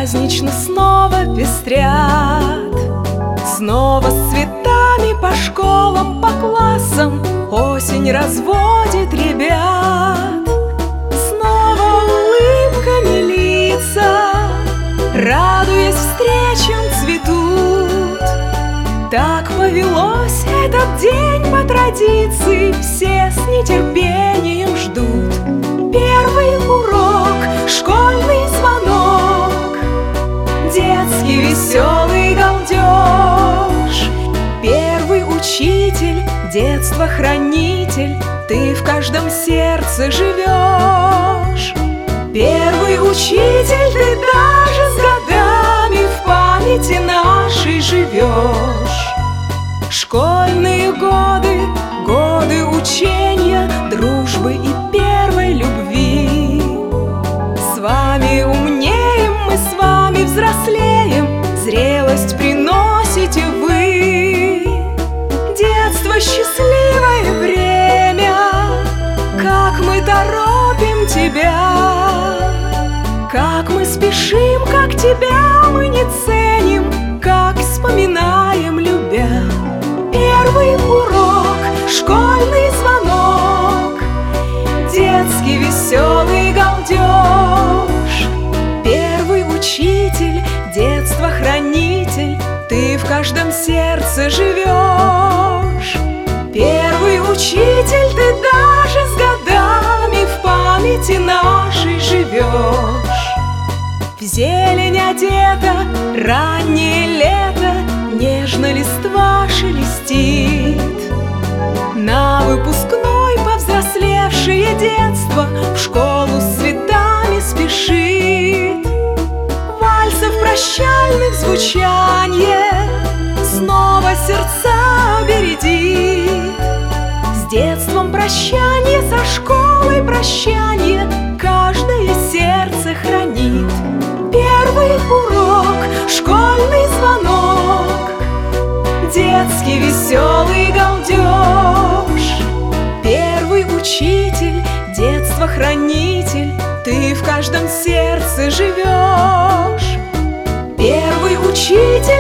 празднично снова пестрят, снова с цветами по школам, по классам осень разводит ребят. Снова улыбками лица, радуясь встречам, цветут. Так повелось этот день по традиции, все с нетерпением ждут. Первый урок, школьный звонок, детский веселый галдеж. Первый учитель, детство-хранитель, ты в каждом сердце живешь. Первый учитель, ты даже с годами в памяти нашей живешь. Школьные годы, годы учения, дружбы и первой любви. С вами умнеем, мы с вами взрослеем, зрелость приносите вы. Детство — счастливое время, как мы торопим тебя, как мы спешим, как тебя мы не ценим, как вспоминаем, любя. Первый урок, школьный звонок, детский веселый галдеж. Первый учитель, детство-хранитель, ты в каждом сердце живешь. Первый учитель, ты даже с годами в памяти нашей живешь. В зелень одета, раннее лето, нежно листва шелестит. На выпускной повзрослевшее детство в школу с цветами спешит. Вальсов прощальных звучанье снова сердца бередит. С детством прощанье, со школой прощанье, каждое сердце хранит. Первый урок, школьный звонок, детский веселый галдеж. Первый учитель, детство-хранитель, ты в каждом сердце живешь. Первый учитель,